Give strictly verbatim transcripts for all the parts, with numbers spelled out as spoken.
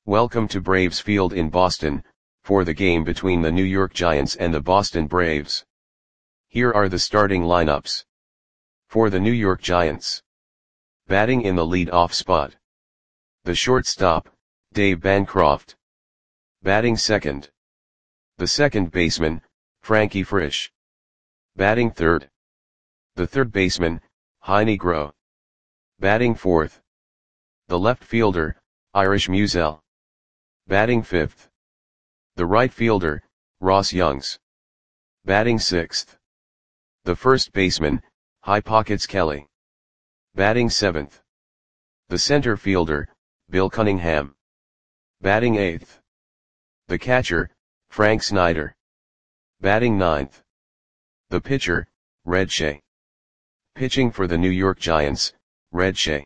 Welcome to Braves Field in Boston, for the game between the New York Giants and the Boston Braves. Here are the starting lineups. For the New York Giants. Batting in the lead-off spot. The shortstop, Dave Bancroft. Batting second. The second baseman, Frankie Frisch. Batting third. The third baseman, Heinie Groh. Batting fourth. The left fielder, Irish Musial. Batting fifth. The right fielder, Ross Youngs. Batting sixth. The first baseman, High Pockets Kelly. Batting seventh. The center fielder, Bill Cunningham. Batting eighth. The catcher, Frank Snyder. Batting ninth. The pitcher, Red Shea. Pitching for the New York Giants, Red Shea.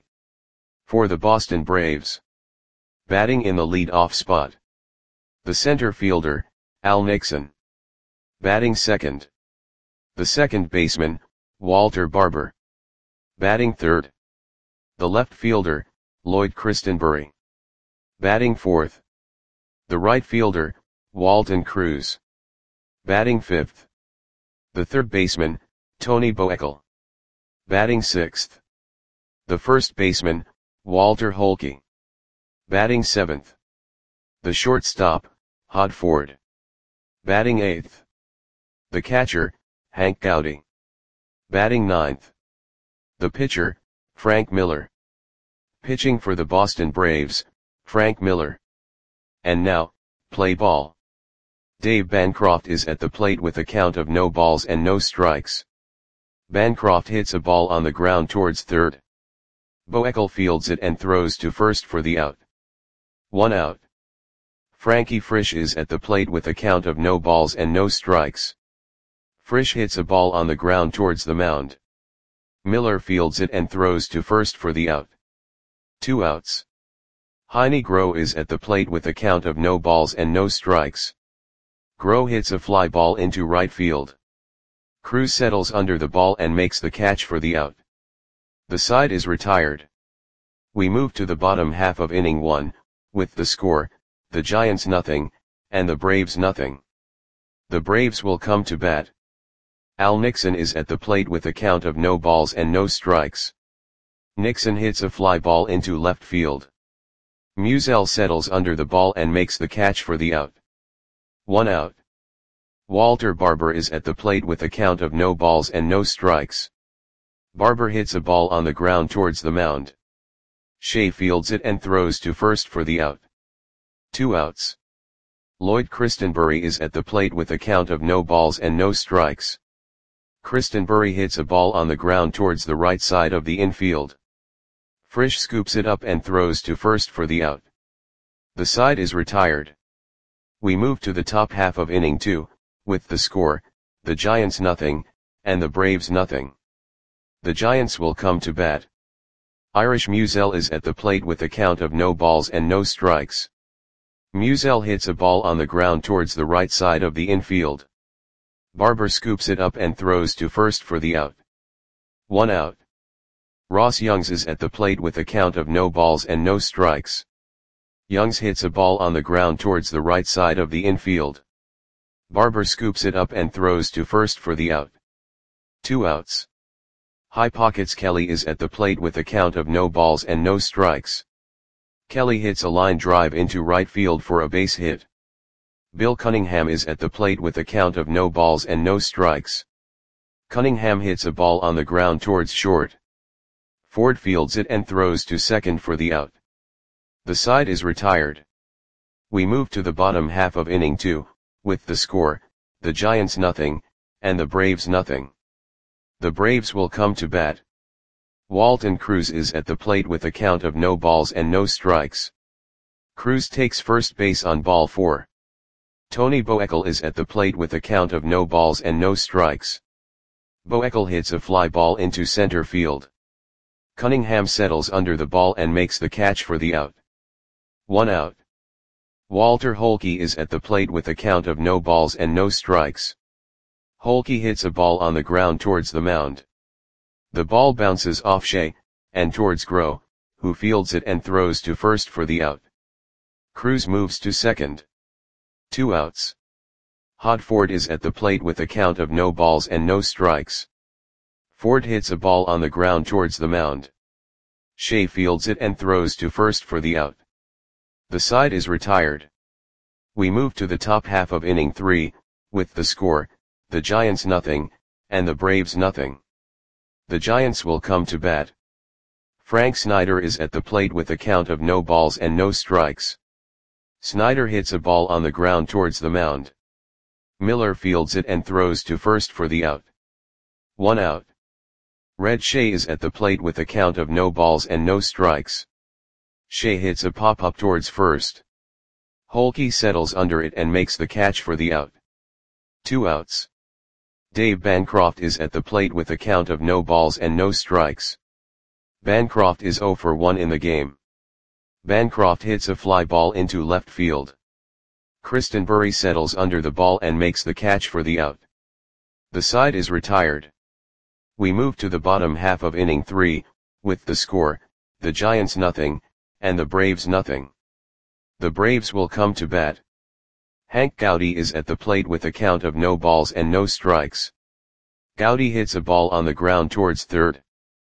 For the Boston Braves. Batting in the lead-off spot. The center fielder, Al Nixon. Batting second. The second baseman, Walter Barber. Batting third. The left fielder, Lloyd Christenbury. Batting fourth. The right fielder, Walton Cruz. Batting fifth. The third baseman, Tony Boekel. Batting sixth. The first baseman, Walter Holke. Batting seventh. The shortstop, Hod Ford. Batting eighth. The catcher, Hank Gowdy. Batting ninth. The pitcher, Frank Miller. Pitching for the Boston Braves, Frank Miller. And now, play ball. Dave Bancroft is at the plate with a count of no balls and no strikes. Bancroft hits a ball on the ground towards third. Boekel fields it and throws to first for the out. One out. Frankie Frisch is at the plate with a count of no balls and no strikes. Frisch hits a ball on the ground towards the mound. Miller fields it and throws to first for the out. Two outs. Heinie Groh is at the plate with a count of no balls and no strikes. Groh hits a fly ball into right field. Cruz settles under the ball and makes the catch for the out. The side is retired. We move to the bottom half of inning one, with the score, the Giants nothing, and the Braves nothing. The Braves will come to bat. Al Nixon is at the plate with a count of no balls and no strikes. Nixon hits a fly ball into left field. Musial settles under the ball and makes the catch for the out. One out. Walter Barber is at the plate with a count of no balls and no strikes. Barber hits a ball on the ground towards the mound. Shea fields it and throws to first for the out. Two outs. Lloyd Christenbury is at the plate with a count of no balls and no strikes. Christenbury hits a ball on the ground towards the right side of the infield. Frisch scoops it up and throws to first for the out. The side is retired. We move to the top half of inning two, with the score, the Giants nothing, and the Braves nothing. The Giants will come to bat. Irish Musial is at the plate with a count of no balls and no strikes. Musial hits a ball on the ground towards the right side of the infield. Barber scoops it up and throws to first for the out. One out. Ross Youngs is at the plate with a count of no balls and no strikes. Youngs hits a ball on the ground towards the right side of the infield. Barber scoops it up and throws to first for the out. Two outs. High Pockets Kelly is at the plate with a count of no balls and no strikes. Kelly hits a line drive into right field for a base hit. Bill Cunningham is at the plate with a count of no balls and no strikes. Cunningham hits a ball on the ground towards short. Ford fields it and throws to second for the out. The side is retired. We move to the bottom half of inning two, with the score, the Giants nothing, and the Braves nothing. The Braves will come to bat. Walton Cruz is at the plate with a count of no balls and no strikes. Cruz takes first base on ball four. Tony Boekel is at the plate with a count of no balls and no strikes. Boekel hits a fly ball into center field. Cunningham settles under the ball and makes the catch for the out. One out. Walter Holke is at the plate with a count of no balls and no strikes. Holke hits a ball on the ground towards the mound. The ball bounces off Shea, and towards Groh, who fields it and throws to first for the out. Cruz moves to second. Two outs. Hodford is at the plate with a count of no balls and no strikes. Ford hits a ball on the ground towards the mound. Shea fields it and throws to first for the out. The side is retired. We move to the top half of inning three, with the score, the Giants nothing, and the Braves nothing. The Giants will come to bat. Frank Snyder is at the plate with a count of no balls and no strikes. Snyder hits a ball on the ground towards the mound. Miller fields it and throws to first for the out. One out. Red Shea is at the plate with a count of no balls and no strikes. Shea hits a pop-up towards first. Holke settles under it and makes the catch for the out. Two outs. Dave Bancroft is at the plate with a count of no balls and no strikes. Bancroft is oh for one in the game. Bancroft hits a fly ball into left field. Christenbury settles under the ball and makes the catch for the out. The side is retired. We move to the bottom half of inning three, with the score, the Giants nothing, and the Braves nothing. The Braves will come to bat. Hank Gowdy is at the plate with a count of no balls and no strikes. Gowdy hits a ball on the ground towards third.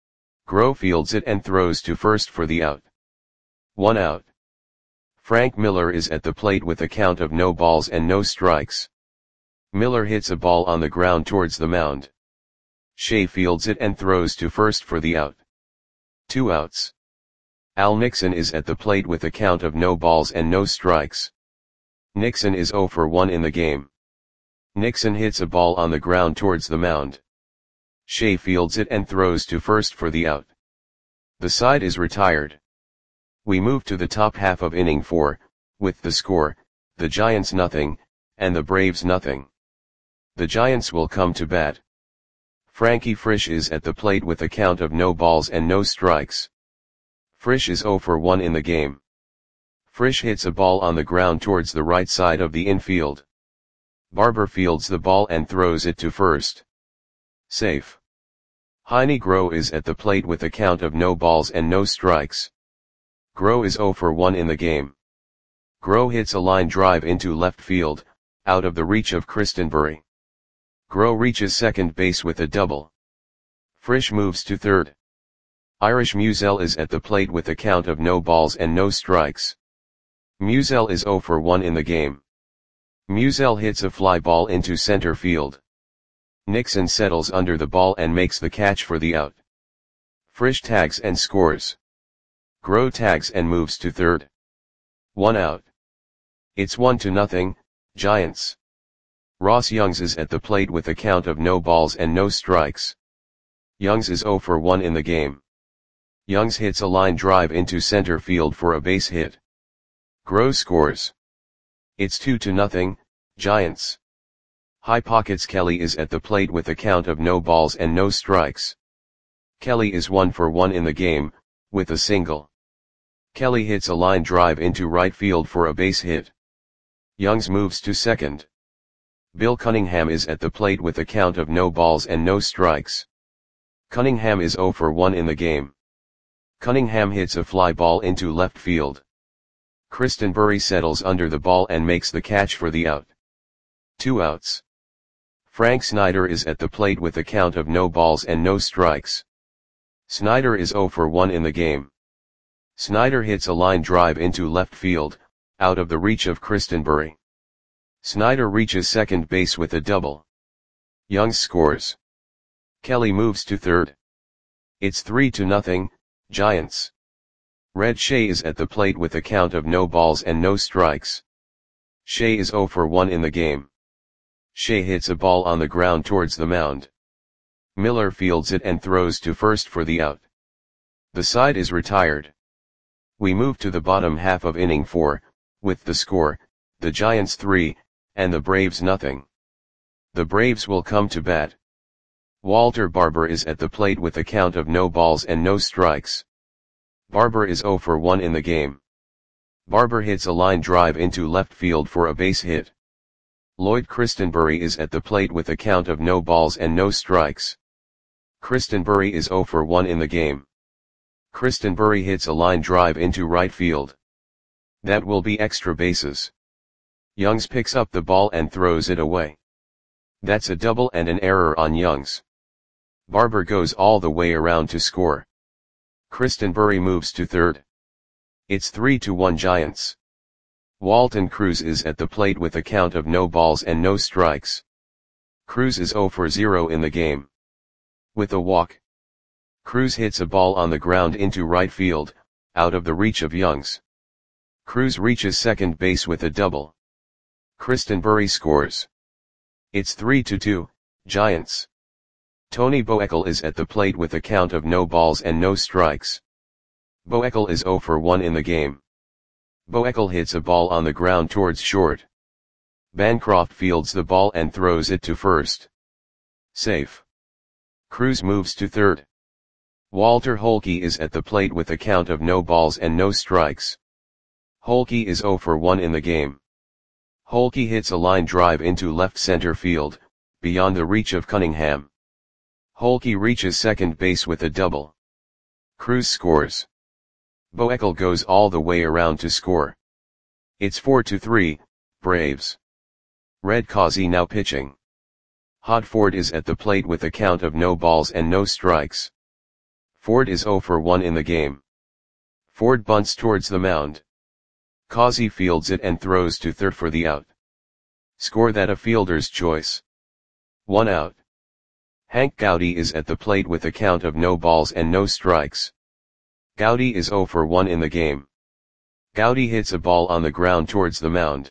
Groh fields it and throws to first for the out. One out. Frank Miller is at the plate with a count of no balls and no strikes. Miller hits a ball on the ground towards the mound. Shea fields it and throws to first for the out. Two outs. Al Nixon is at the plate with a count of no balls and no strikes. Nixon is oh for one in the game. Nixon hits a ball on the ground towards the mound. Shea fields it and throws to first for the out. The side is retired. We move to the top half of inning four, with the score, the Giants nothing, and the Braves nothing. The Giants will come to bat. Frankie Frisch is at the plate with a count of no balls and no strikes. Frisch is oh for one in the game. Frisch hits a ball on the ground towards the right side of the infield. Barber fields the ball and throws it to first. Safe. Heine Groh is at the plate with a count of no balls and no strikes. Groh is oh for one in the game. Groh hits a line drive into left field, out of the reach of Christenbury. Groh reaches second base with a double. Frisch moves to third. Irish Musial is at the plate with a count of no balls and no strikes. Musial is oh for one in the game. Musial hits a fly ball into center field. Nixon settles under the ball and makes the catch for the out. Frisch tags and scores. Groh tags and moves to third. One out. It's one to nothing, Giants. Ross Youngs is at the plate with a count of no balls and no strikes. Youngs is oh for one in the game. Youngs hits a line drive into center field for a base hit. Groh scores. It's two to nothing, Giants. High Pockets Kelly is at the plate with a count of no balls and no strikes. Kelly is one for one in the game, with a single. Kelly hits a line drive into right field for a base hit. Youngs moves to second. Bill Cunningham is at the plate with a count of no balls and no strikes. Cunningham is oh for one in the game. Cunningham hits a fly ball into left field. Christenbury settles under the ball and makes the catch for the out. Two outs. Frank Snyder is at the plate with a count of no balls and no strikes. Snyder is oh for one in the game. Snyder hits a line drive into left field, out of the reach of Christenbury. Snyder reaches second base with a double. Youngs scores. Kelly moves to third. It's three to nothing, Giants. Red Shea is at the plate with a count of no balls and no strikes. Shea is oh for one in the game. Shea hits a ball on the ground towards the mound. Miller fields it and throws to first for the out. The side is retired. We move to the bottom half of inning four, with the score, the Giants three, and the Braves nothing. The Braves will come to bat. Walter Barber is at the plate with a count of no balls and no strikes. Barber is oh for one in the game. Barber hits a line drive into left field for a base hit. Lloyd Christenbury is at the plate with a count of no balls and no strikes. Christenbury is oh for one in the game. Christenbury hits a line drive into right field. That will be extra bases. Youngs picks up the ball and throws it away. That's a double and an error on Youngs. Barber goes all the way around to score. Christenbury moves to third. It's three to one Giants. Walton Cruz is at the plate with a count of no balls and no strikes. Cruz is zero for zero in the game. With a walk, Cruz hits a ball on the ground into right field, out of the reach of Youngs. Cruz reaches second base with a double. Christenbury scores. It's three to two, Giants. Tony Boekel is at the plate with a count of no balls and no strikes. Boekel is zero for one in the game. Boekel hits a ball on the ground towards short. Bancroft fields the ball and throws it to first. Safe. Cruz moves to third. Walter Holke is at the plate with a count of no balls and no strikes. Holke is zero for one in the game. Holke hits a line drive into left center field, beyond the reach of Cunningham. Holke reaches second base with a double. Cruz scores. Boekel goes all the way around to score. It's four to three, Braves. Red Causey now pitching. Hod Ford is at the plate with a count of no balls and no strikes. Ford is zero for one in the game. Ford bunts towards the mound. Causey fields it and throws to third for the out. Score that a fielder's choice. One out. Hank Gowdy is at the plate with a count of no balls and no strikes. Gowdy is zero for one in the game. Gowdy hits a ball on the ground towards the mound.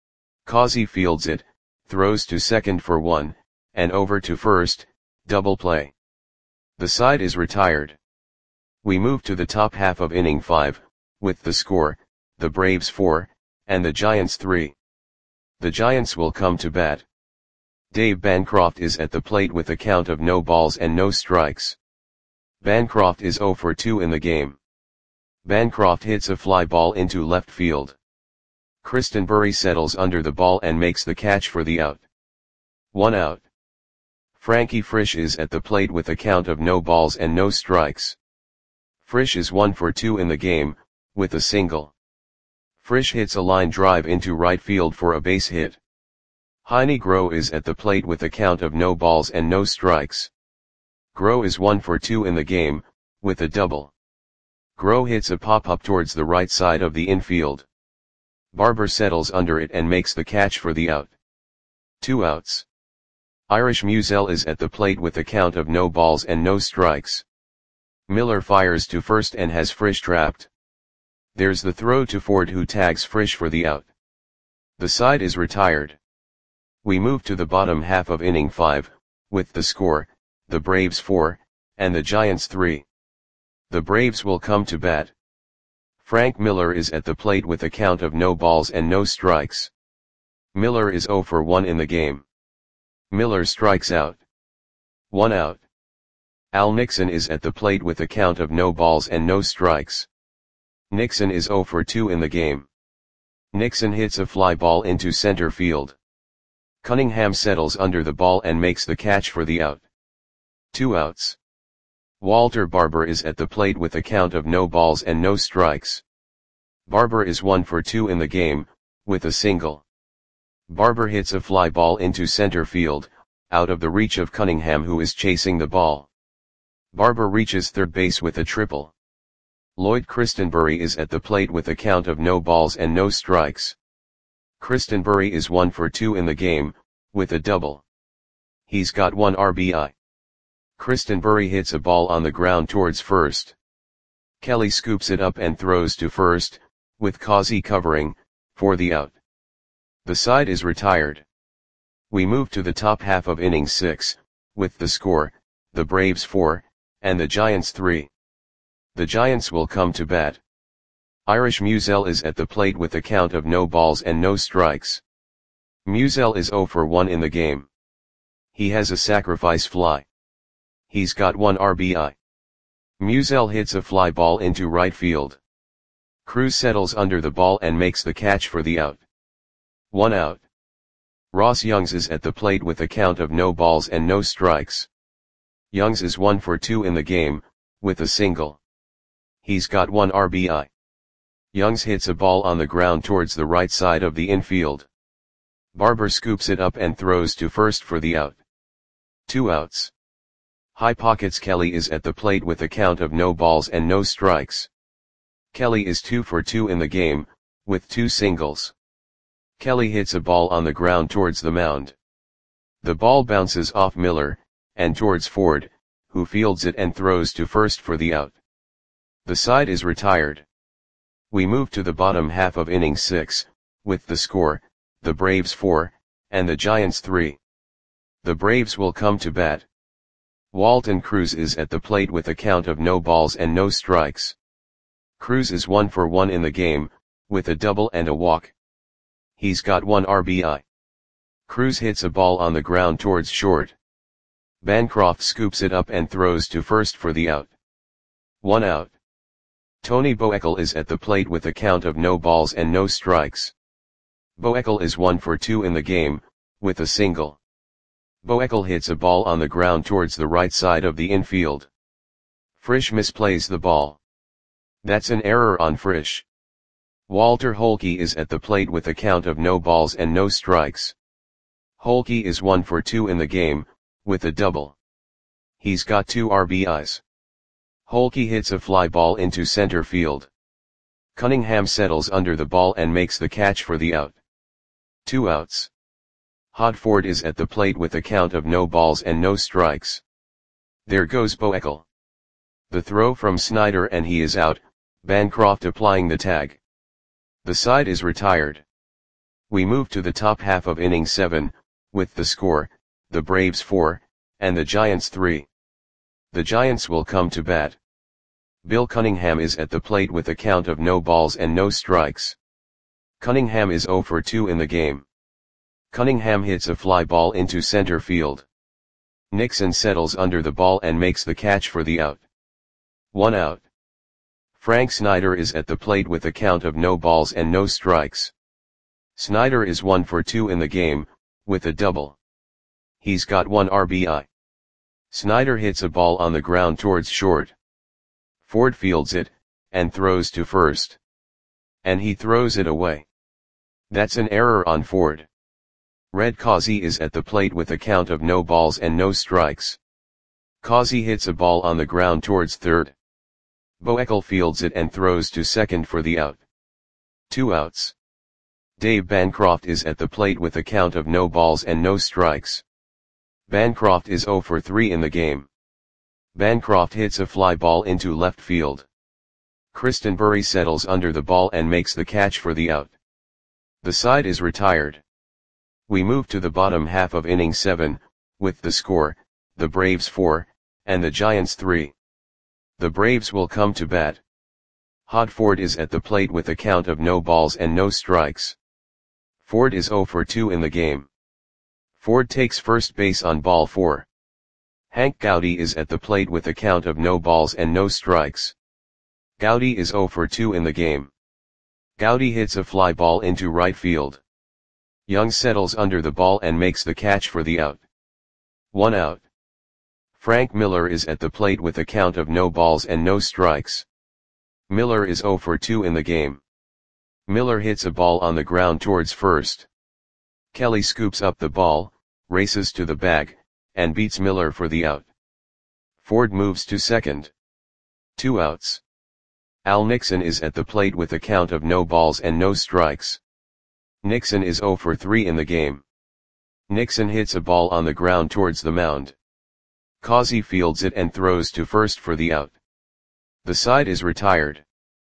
Causey fields it, throws to second for one, and over to first, double play. The side is retired. We move to the top half of inning five, with the score, the Braves four, and the Giants three. The Giants will come to bat. Dave Bancroft is at the plate with a count of no balls and no strikes. Bancroft is zero for two in the game. Bancroft hits a fly ball into left field. Christenbury settles under the ball and makes the catch for the out. One out. Frankie Frisch is at the plate with a count of no balls and no strikes. Frisch is one for two in the game, with a single. Frisch hits a line drive into right field for a base hit. Heine Groh is at the plate with a count of no balls and no strikes. Groh is one for two in the game, with a double. Groh hits a pop-up towards the right side of the infield. Barber settles under it and makes the catch for the out. Two outs. Irish Musiel is at the plate with a count of no balls and no strikes. Miller fires to first and has Frisch trapped. There's the throw to Ford, who tags Frisch for the out. The side is retired. We move to the bottom half of inning five, with the score, the Braves four, and the Giants three. The Braves will come to bat. Frank Miller is at the plate with a count of no balls and no strikes. Miller is zero for one in the game. Miller strikes out. One out. Al Nixon is at the plate with a count of no balls and no strikes. Nixon is zero for two in the game. Nixon hits a fly ball into center field. Cunningham settles under the ball and makes the catch for the out. Two outs. Walter Barber is at the plate with a count of no balls and no strikes. Barber is one for two in the game, with a single. Barber hits a fly ball into center field, out of the reach of Cunningham, who is chasing the ball. Barber reaches third base with a triple. Lloyd Christenbury is at the plate with a count of no balls and no strikes. Christenbury is one for two in the game, with a double. He's got one R B I. Christenbury hits a ball on the ground towards first. Kelly scoops it up and throws to first, with Causey covering, for the out. The side is retired. We move to the top half of inning six, with the score, the Braves four, and the Giants three. The Giants will come to bat. Irish Musiel is at the plate with a count of no balls and no strikes. Musiel is zero for one in the game. He has a sacrifice fly. He's got one R B I. Musiel hits a fly ball into right field. Cruz settles under the ball and makes the catch for the out. One out. Ross Youngs is at the plate with a count of no balls and no strikes. Youngs is one for two in the game, with a single. He's got one R B I. Youngs hits a ball on the ground towards the right side of the infield. Barber scoops it up and throws to first for the out. Two outs. High pockets. Kelly is at the plate with a count of no balls and no strikes. Kelly is two for two in the game, with two singles. Kelly hits a ball on the ground towards the mound. The ball bounces off Miller, and towards Ford, who fields it and throws to first for the out. The side is retired. We move to the bottom half of inning six, with the score, the Braves four, and the Giants three. The Braves will come to bat. Walton Cruz is at the plate with a count of no balls and no strikes. Cruz is one for one in the game, with a double and a walk. He's got one R B I. Cruz hits a ball on the ground towards short. Bancroft scoops it up and throws to first for the out. One out. Tony Boekel is at the plate with a count of no balls and no strikes. Boekel is one for two in the game, with a single. Boekel hits a ball on the ground towards the right side of the infield. Frisch misplays the ball. That's an error on Frisch. Walter Holke is at the plate with a count of no balls and no strikes. Holke is one for two in the game, with a double. He's got two R B Is. Holke hits a fly ball into center field. Cunningham settles under the ball and makes the catch for the out. Two outs. Hodford is at the plate with a count of no balls and no strikes. There goes Boekel. The throw from Snyder and he is out, Bancroft applying the tag. The side is retired. We move to the top half of inning seven, with the score, the Braves four, and the Giants three. The Giants will come to bat. Bill Cunningham is at the plate with a count of no balls and no strikes. Cunningham is zero for two in the game. Cunningham hits a fly ball into center field. Nixon settles under the ball and makes the catch for the out. One out. Frank Snyder is at the plate with a count of no balls and no strikes. Snyder is one for two in the game, with a double. He's got one R B I. Snyder hits a ball on the ground towards short. Ford fields it, and throws to first. And he throws it away. That's an error on Ford. Red Causey is at the plate with a count of no balls and no strikes. Causey hits a ball on the ground towards third. Boekel fields it and throws to second for the out. Two outs. Dave Bancroft is at the plate with a count of no balls and no strikes. Bancroft is zero for three in the game. Bancroft hits a fly ball into left field. Kristen Bury settles under the ball and makes the catch for the out. The side is retired. We move to the bottom half of inning seven, with the score, the Braves four, and the Giants three. The Braves will come to bat. Hodford is at the plate with a count of no balls and no strikes. Ford is zero for two in the game. Ford takes first base on ball four. Hank Gowdy is at the plate with a count of no balls and no strikes. Gowdy is zero for two in the game. Gowdy hits a fly ball into right field. Young settles under the ball and makes the catch for the out. One out. Frank Miller is at the plate with a count of no balls and no strikes. Miller is zero for two in the game. Miller hits a ball on the ground towards first. Kelly scoops up the ball, races to the bag, and beats Miller for the out. Ford moves to second. Two outs. Al Nixon is at the plate with a count of no balls and no strikes. Nixon is zero for three in the game. Nixon hits a ball on the ground towards the mound. Causey fields it and throws to first for the out. The side is retired.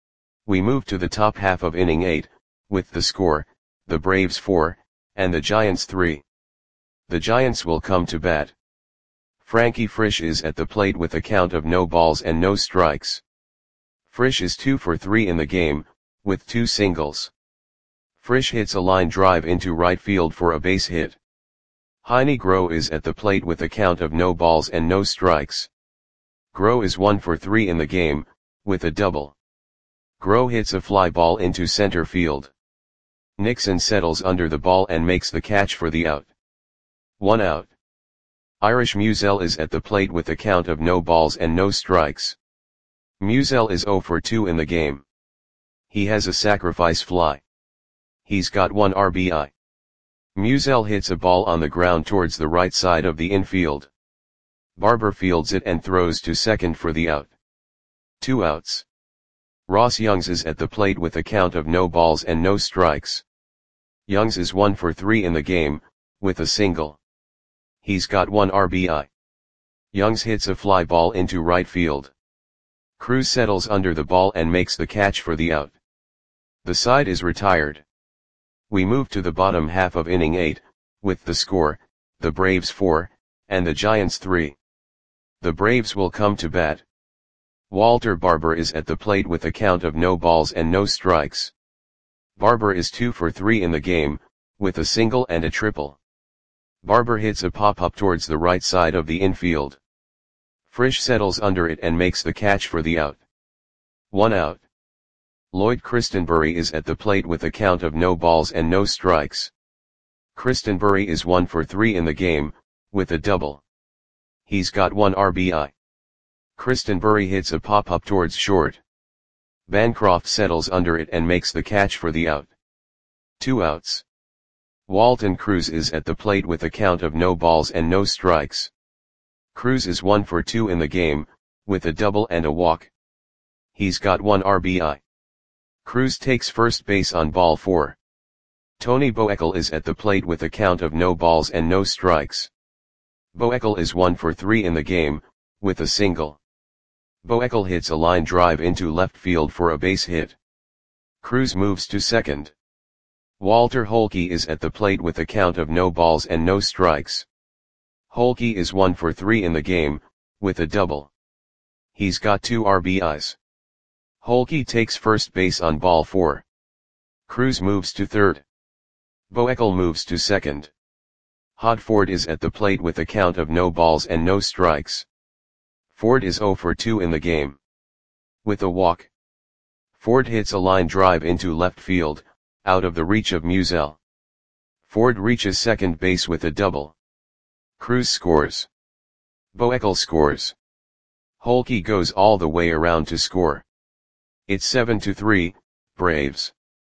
We move to the top half of inning eight, with the score, the Braves four, and the Giants three. The Giants will come to bat. Frankie Frisch is at the plate with a count of no balls and no strikes. Frisch is two for three in the game, with two singles. Frisch hits a line drive into right field for a base hit. Heine Groh is at the plate with a count of no balls and no strikes. Groh is one for three in the game, with a double. Groh hits a fly ball into center field. Nixon settles under the ball and makes the catch for the out. One out. Irish Musial is at the plate with a count of no balls and no strikes. Musial is zero for two in the game. He has a sacrifice fly. He's got one R B I. Musial hits a ball on the ground towards the right side of the infield. Barber fields it and throws to second for the out. Two outs. Ross Youngs is at the plate with a count of no balls and no strikes. Youngs is one for three in the game, with a single. He's got one R B I. Youngs hits a fly ball into right field. Cruz settles under the ball and makes the catch for the out. The side is retired. We move to the bottom half of inning eight, with the score, the Braves four, and the Giants three. The Braves will come to bat. Walter Barber is at the plate with a count of no balls and no strikes. Barber is two for three in the game, with a single and a triple. Barber hits a pop-up towards the right side of the infield. Frisch settles under it and makes the catch for the out. One out. Lloyd Christenbury is at the plate with a count of no balls and no strikes. Christenbury is one for three in the game, with a double. He's got one R B I. Christenbury hits a pop-up towards short. Bancroft settles under it and makes the catch for the out. Two outs. Walton Cruz is at the plate with a count of no balls and no strikes. Cruz is one for two in the game, with a double and a walk. He's got one R B I. Cruz takes first base on ball four. Tony Boekel is at the plate with a count of no balls and no strikes. Boekel is one for three in the game, with a single. Boekel hits a line drive into left field for a base hit. Cruz moves to second. Walter Holke is at the plate with a count of no balls and no strikes. Holke is one for three in the game, with a double. He's got two R B Is. Holke takes first base on ball four. Cruz moves to third. Boekel moves to second. Hod Ford is at the plate with a count of no balls and no strikes. Ford is zero for two in the game. With a walk. Ford hits a line drive into left field, out of the reach of Musial. Ford reaches second base with a double. Cruz scores. Boekel scores. Holke goes all the way around to score. It's seven to three, Braves.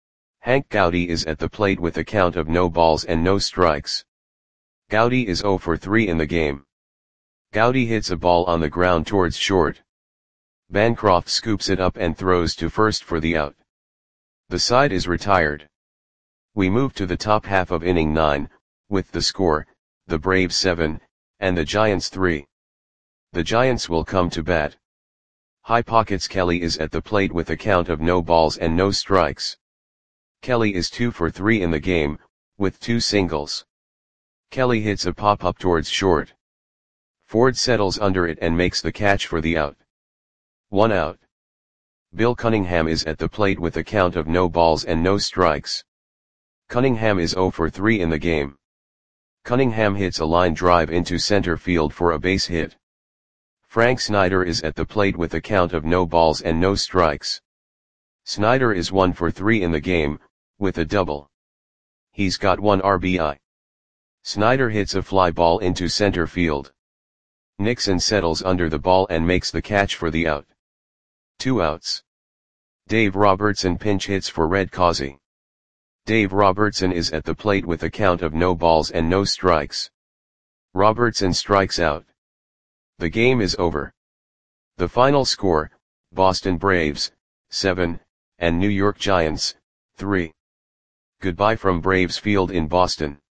Hank Gowdy is at the plate with a count of no balls and no strikes. Gowdy is zero for three in the game. Gowdy hits a ball on the ground towards short. Bancroft scoops it up and throws to first for the out. The side is retired. We move to the top half of inning nine, with the score, the Braves seven, and the Giants three. The Giants will come to bat. High Pockets Kelly is at the plate with a count of no balls and no strikes. Kelly is two for three in the game, with two singles. Kelly hits a pop-up towards short. Ford settles under it and makes the catch for the out. One out. Bill Cunningham is at the plate with a count of no balls and no strikes. Cunningham is zero for three in the game. Cunningham hits a line drive into center field for a base hit. Frank Snyder is at the plate with a count of no balls and no strikes. Snyder is one for three in the game, with a double. He's got one R B I. Snyder hits a fly ball into center field. Nixon settles under the ball and makes the catch for the out. Two outs. Dave Robertson pinch hits for Red Causey. Dave Robertson is at the plate with a count of no balls and no strikes. Robertson strikes out. The game is over. The final score, Boston Braves, seven, and New York Giants, three. Goodbye from Braves Field in Boston.